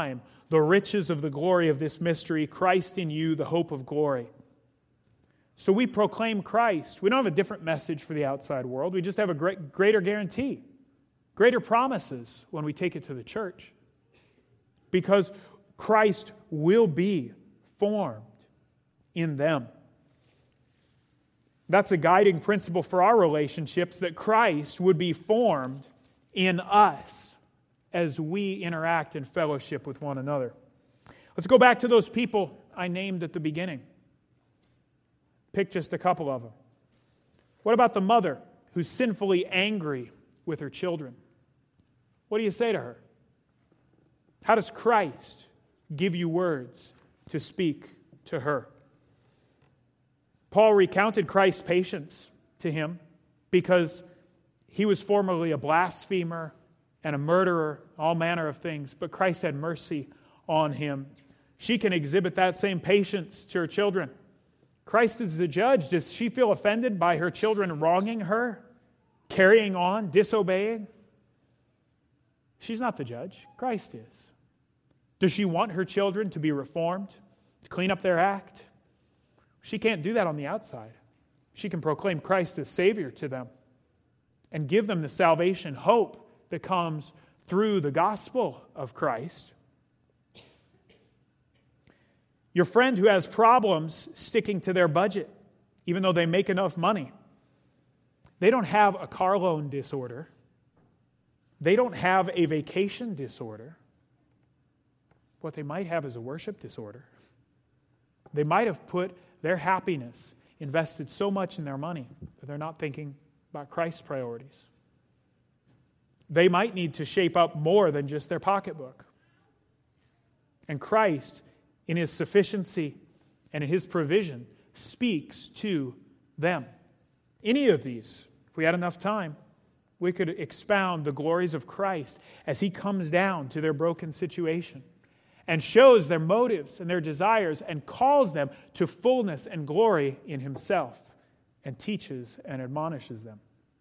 the riches of the glory of this mystery, Christ in you, the hope of glory. So we proclaim Christ. We don't have a different message for the outside world. We just have a great, greater guarantee, greater promises when we take it to the church. Because Christ will be formed in them. That's a guiding principle for our relationships, that Christ would be formed in us as we interact and fellowship with one another. Let's go back to those people I named at the beginning. Pick just a couple of them. What about the mother who's sinfully angry with her children? What do you say to her? How does Christ give you words to speak to her? Paul recounted Christ's patience to him because he was formerly a blasphemer and a murderer, all manner of things, but Christ had mercy on him. She can exhibit that same patience to her children. Christ is the judge. Does she feel offended by her children wronging her, carrying on, disobeying? She's not the judge. Christ is. Does she want her children to be reformed, to clean up their act? She can't do that on the outside. She can proclaim Christ as Savior to them and give them the salvation, hope that comes through the gospel of Christ. Your friend who has problems sticking to their budget, even though they make enough money, they don't have a car loan disorder. They don't have a vacation disorder. What they might have is a worship disorder. They might have put their happiness, invested so much in their money that they're not thinking about Christ's priorities. They might need to shape up more than just their pocketbook. And Christ, in His sufficiency and in His provision, speaks to them. Any of these, if we had enough time, we could expound the glories of Christ as He comes down to their broken situation and shows their motives and their desires and calls them to fullness and glory in Himself and teaches and admonishes them.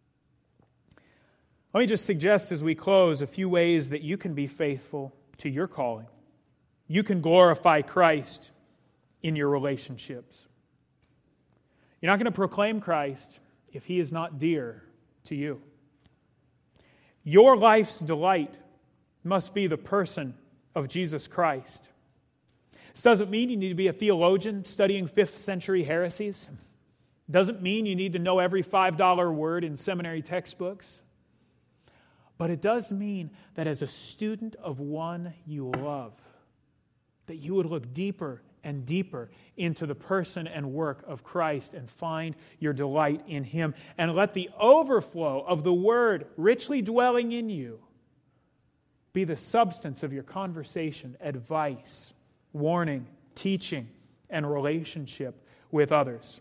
Let me just suggest as we close a few ways that you can be faithful to your calling. You can glorify Christ in your relationships. You're not going to proclaim Christ if He is not dear to you. Your life's delight must be the person of Jesus Christ. This doesn't mean you need to be a theologian studying fifth century heresies. Doesn't mean you need to know every five dollar word in seminary textbooks. But it does mean that as a student of one you love, that you would look deeper and deeper into the person and work of Christ and find your delight in Him. And let the overflow of the Word richly dwelling in you be the substance of your conversation, advice, warning, teaching, and relationship with others.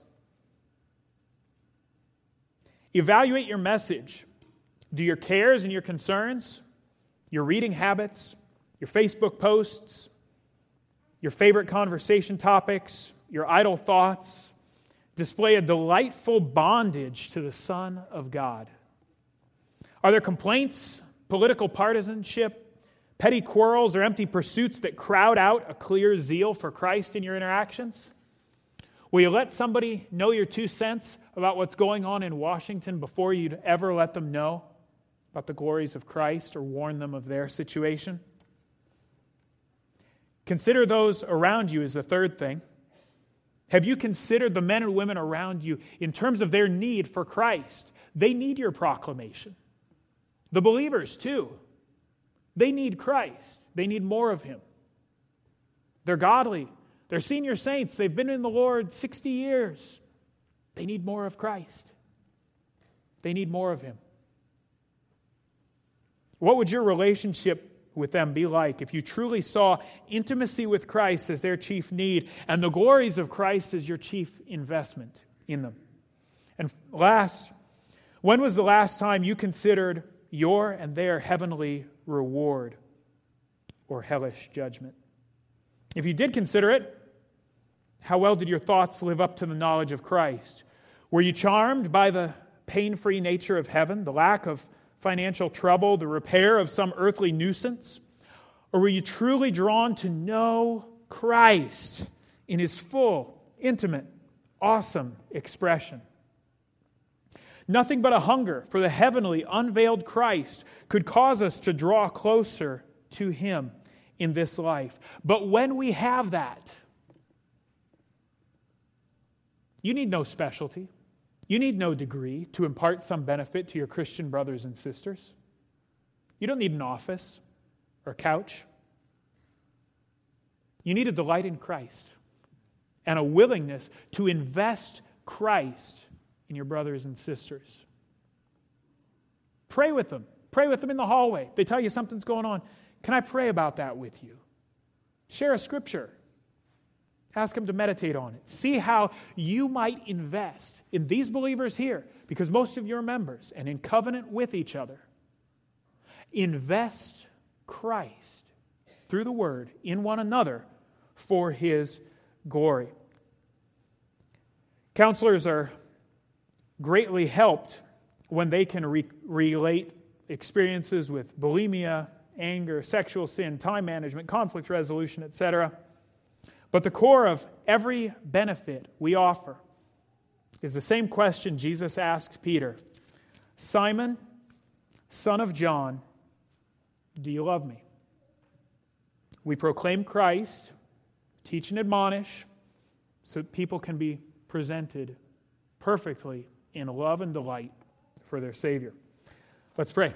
Evaluate your message. Do your cares and your concerns, your reading habits, your Facebook posts, your favorite conversation topics, your idle thoughts, display a delightful bondage to the Son of God? Are there complaints, political partisanship, petty quarrels, or empty pursuits that crowd out a clear zeal for Christ in your interactions? Will you let somebody know your two cents about what's going on in Washington before you'd ever let them know about the glories of Christ or warn them of their situation? Consider those around you is the third thing. Have you considered the men and women around you in terms of their need for Christ? They need your proclamation. The believers, too. They need Christ. They need more of Him. They're godly. They're senior saints. They've been in the Lord sixty years. They need more of Christ. They need more of Him. What would your relationship with them be like if you truly saw intimacy with Christ as their chief need and the glories of Christ as your chief investment in them? And last, when was the last time you considered your and their heavenly reward or hellish judgment? If you did consider it, how well did your thoughts live up to the knowledge of Christ? Were you charmed by the pain-free nature of heaven, the lack of financial trouble, the repair of some earthly nuisance? Or were you truly drawn to know Christ in His full, intimate, awesome expression? Nothing but a hunger for the heavenly, unveiled Christ could cause us to draw closer to Him in this life. But when we have that, you need no specialty. You need no degree to impart some benefit to your Christian brothers and sisters. You don't need an office or couch. You need a delight in Christ and a willingness to invest Christ in your brothers and sisters. Pray with them. Pray with them in the hallway. They tell you something's going on. Can I pray about that with you? Share a scripture. Ask them to meditate on it. See how you might invest in these believers here, because most of you are members and in covenant with each other. Invest Christ through the Word in one another for His glory. Counselors are greatly helped when they can re- relate experiences with bulimia, anger, sexual sin, time management, conflict resolution, et cetera. But the core of every benefit we offer is the same question Jesus asked Peter. Simon, son of John, do you love me? We proclaim Christ, teach and admonish, so that people can be presented perfectly in love and delight for their Savior. Let's pray.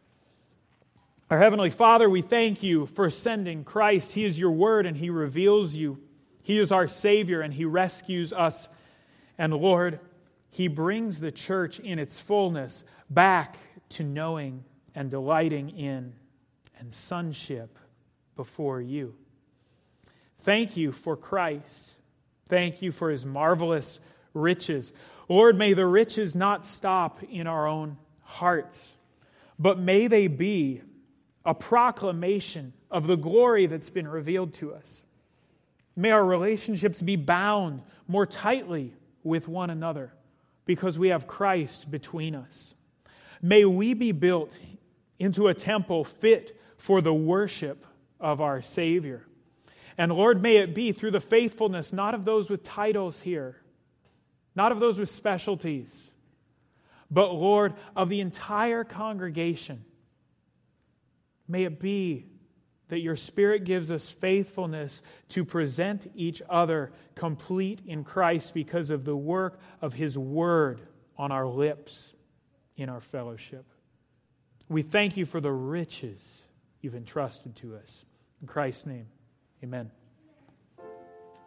Our Heavenly Father, we thank You for sending Christ. He is Your Word and He reveals You. He is our Savior and He rescues us. And Lord, He brings the church in its fullness back to knowing and delighting in and sonship before You. Thank You for Christ. Thank You for His marvelous riches. Lord, may the riches not stop in our own hearts, but may they be a proclamation of the glory that's been revealed to us. May our relationships be bound more tightly with one another because we have Christ between us. May we be built into a temple fit for the worship of our Savior. And Lord, may it be through the faithfulness not of those with titles here, not of those with specialties, but Lord, of the entire congregation. May it be that Your Spirit gives us faithfulness to present each other complete in Christ because of the work of His Word on our lips in our fellowship. We thank You for the riches You've entrusted to us. In Christ's name, amen.